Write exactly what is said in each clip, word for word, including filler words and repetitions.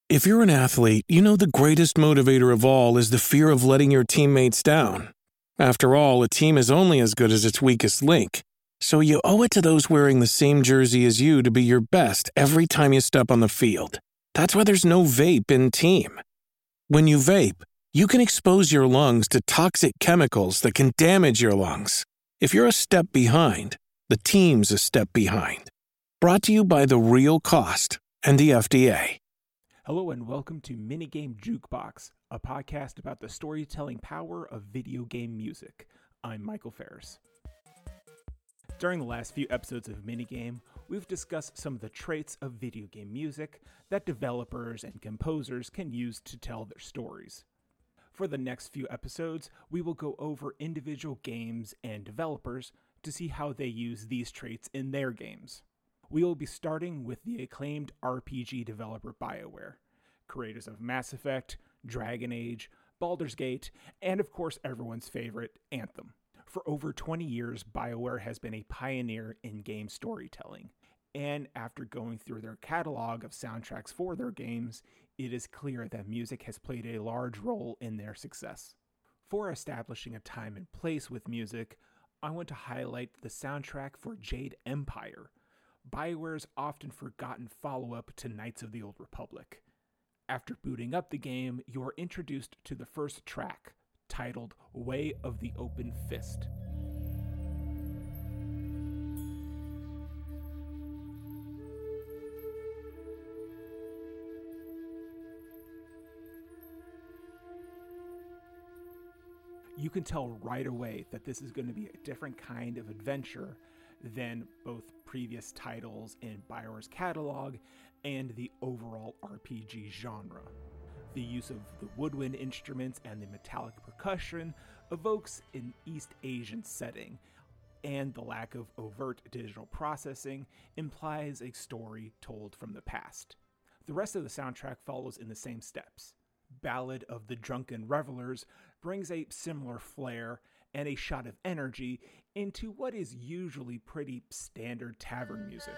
If you're an athlete, you know the greatest motivator of all is the fear of letting your teammates down. After all, a team is only as good as its weakest link. So you owe it to those wearing the same jersey as you to be your best every time you step on the field. That's why there's no vape in team. When you vape, you can expose your lungs to toxic chemicals that can damage your lungs. If you're a step behind, the team's a step behind. Brought to you by The Real Cost and the F D A. Hello and welcome to Minigame Jukebox, a podcast about the storytelling power of video game music. I'm Michael Ferris. During the last few episodes of Minigame, we've discussed some of the traits of video game music that developers and composers can use to tell their stories. For the next few episodes, we will go over individual games and developers to see how they use these traits in their games. We will be starting with the acclaimed R P G developer BioWare, creators of Mass Effect, Dragon Age, Baldur's Gate, and of course everyone's favorite, Anthem. For over twenty years, BioWare has been a pioneer in game storytelling, and after going through their catalog of soundtracks for their games, it is clear that music has played a large role in their success. For establishing a time and place with music, I want to highlight the soundtrack for Jade Empire, BioWare's often forgotten follow-up to Knights of the Old Republic. After booting up the game, you are introduced to the first track, titled Way of the Open Fist. You can tell right away that this is going to be a different kind of adventure than both previous titles in BioWare's catalog and the overall R P G genre. The use of the woodwind instruments and the metallic percussion evokes an East Asian setting, and the lack of overt digital processing implies a story told from the past. The rest of the soundtrack follows in the same steps. Ballad of the Drunken Revelers brings a similar flair and a shot of energy into what is usually pretty standard tavern music.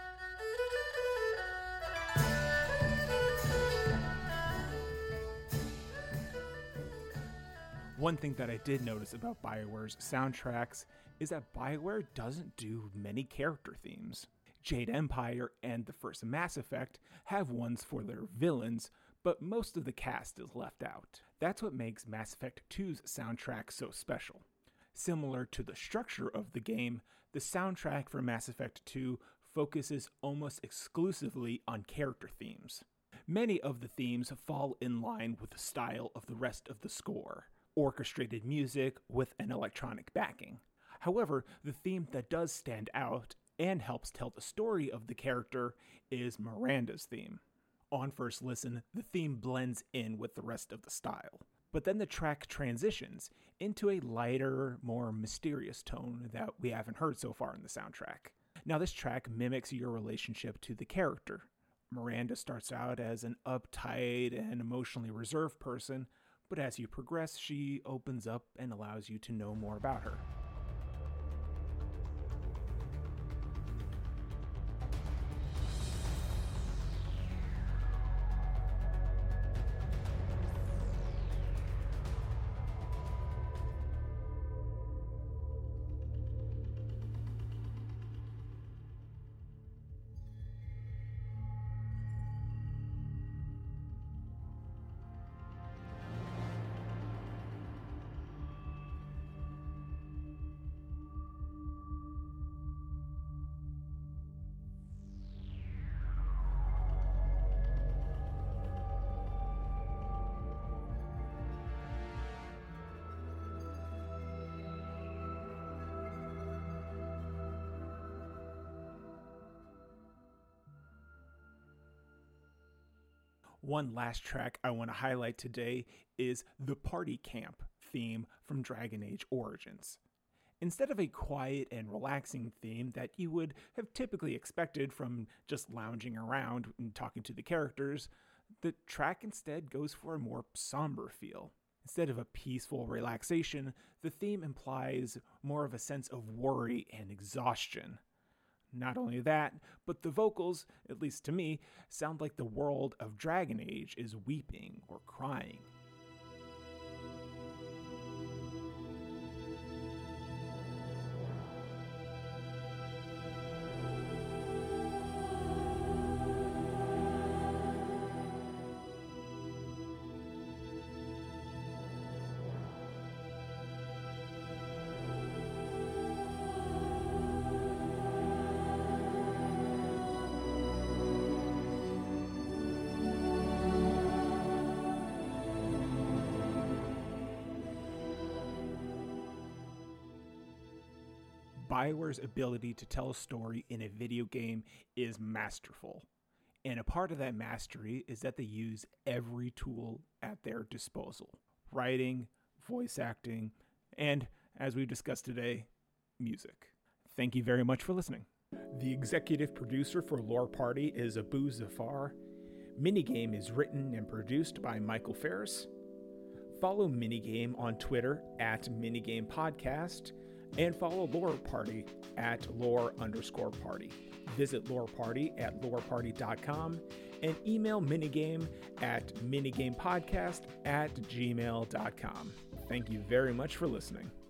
One thing that I did notice about BioWare's soundtracks is that BioWare doesn't do many character themes. Jade Empire and the first Mass Effect have ones for their villains, but most of the cast is left out. That's what makes Mass Effect two's soundtrack so special. Similar to the structure of the game, the soundtrack for Mass Effect two focuses almost exclusively on character themes. Many of the themes fall in line with the style of the rest of the score, orchestrated music with an electronic backing. However, the theme that does stand out and helps tell the story of the character is Miranda's theme. On first listen, the theme blends in with the rest of the style. But then the track transitions into a lighter, more mysterious tone that we haven't heard so far in the soundtrack. Now this track mimics your relationship to the character. Miranda starts out as an uptight and emotionally reserved person, but as you progress, she opens up and allows you to know more about her. One last track I want to highlight today is the Party Camp theme from Dragon Age Origins. Instead of a quiet and relaxing theme that you would have typically expected from just lounging around and talking to the characters, the track instead goes for a more somber feel. Instead of a peaceful relaxation, the theme implies more of a sense of worry and exhaustion. Not only that, but the vocals, at least to me, sound like the world of Dragon Age is weeping or crying. BioWare's ability to tell a story in a video game is masterful. And a part of that mastery is that they use every tool at their disposal. Writing, voice acting, and, as we discussed today, music. Thank you very much for listening. The executive producer for Lore Party is Abu Zafar. Minigame is written and produced by Michael Ferris. Follow Minigame on Twitter at Minigame Podcast. And follow Lore Party at lore underscore party. Visit Lore Party at lore party dot com and email Minigame at minigamepodcast at gmail dot com. Thank you very much for listening.